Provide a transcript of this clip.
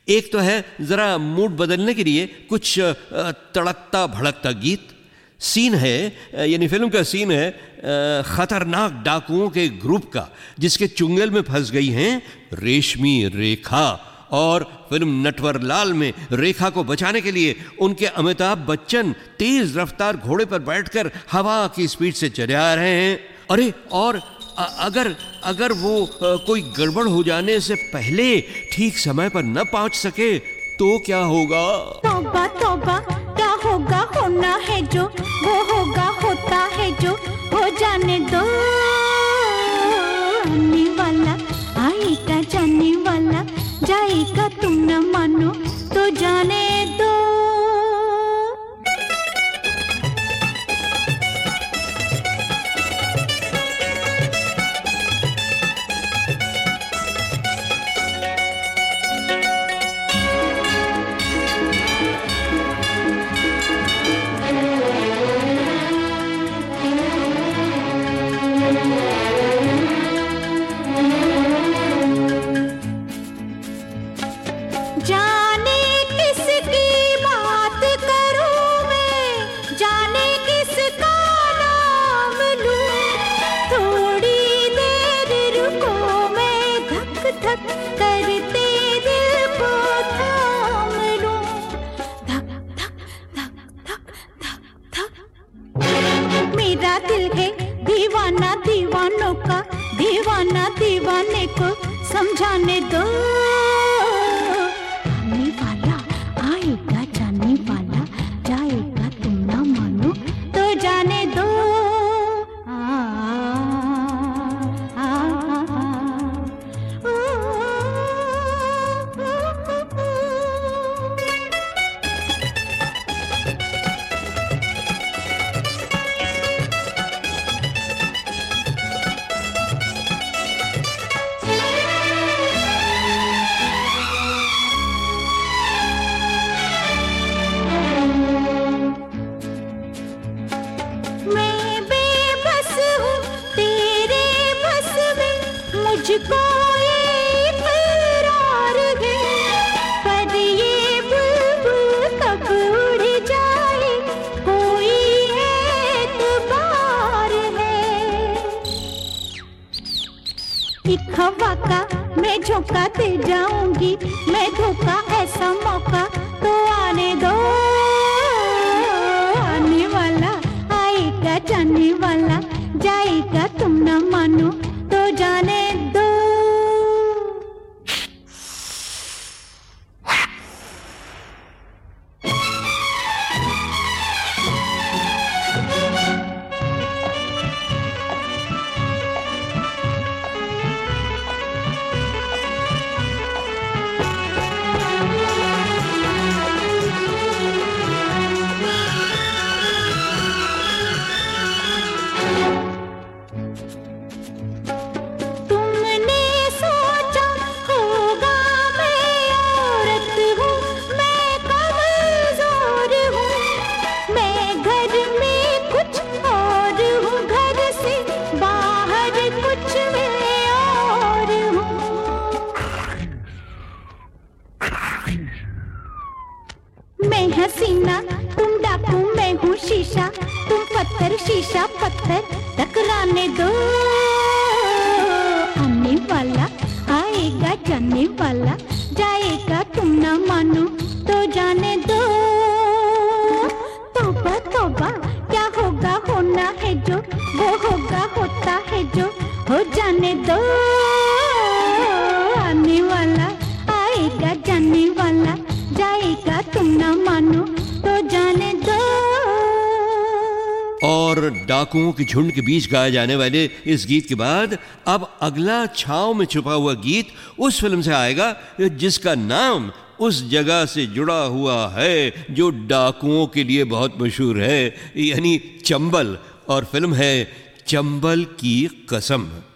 एक तो है ज़रा मूड बदलने के लिए कुछ तड़कता भड़कता गीत। सीन है, यानी फिल्म का सीन है खतरनाक डाकुओं के ग्रुप का, जिसके चुंगल में फंस गई हैं रेशमी रेखा। और फिल्म नटवरलाल में रेखा को बचाने के लिए उनके अमिताभ बच्चन तेज रफ्तार घोड़े पर बैठकर हवा की स्पीड से चले आ रहे हैं। अरे और अगर वो कोई गड़बड़ हो जाने से पहले ठीक समय पर न पहुंच सके तो क्या होगा? तौबा तौबा, क्या होगा, होना है जो वो होगा, होता है जो हो जाने दो। आने वाला आएगा, जाने वाला जाएगा, तुम न मानो तो जाने दो। जाने किसकी बात करूं मैं, जाने किसका नाम लूं। थोड़ी देर रुको, मैं धक धक करते दिल को थाम लूं। धक धक धक धक धक धक। मेरा दिल है दीवाना दीवानों का, दीवाना दीवाने को समझाने दो। आने वाला आएगा, जाने वाला जाएगा, तुम ना मानो तो जाने दो। आ, आ, आ, आ, मैं बेबस हूँ तेरे बस में, मुझको ये इकरार है। पर ये बुलबुल कब उड़ जाए, कोई एतबार है। एक हवा का मैं झोंका दे जाऊंगी, मैं धोखा ऐसा मौका तो आने दो। आने वाला आएगा, जाने वाला जाएगा, तुम न मानो तो जाने दो। तुमने सोचा होगा मैं औरत हूँ, मैं कमजोर हूँ। मैं घर में कुछ और हूँ, घर से बाहर कुछ मैं और हूँ। मैं हसीना तुम डाकू, मैं हूँ शीशा, तुम पत्थर, शीशा पत्थर, टकराने दो। आने वाला आएगा, जाने वाला जाएगा, तुम ना मानो तो जाने दो। तौबा तौबा, क्या होगा, होना है जो वो होगा, होता है जो हो जाने दो। आने वाला आएगा, जाने वाला जाएगा, तुम ना मानो तो जाने दो। और डाकुओं के झुंड के बीच गाए जाने वाले इस गीत के बाद अब अगला छांव में छुपा हुआ गीत उस फिल्म से आएगा जिसका नाम उस जगह से जुड़ा हुआ है जो डाकुओं के लिए बहुत मशहूर है, यानी चंबल। और फिल्म है चंबल की कसम।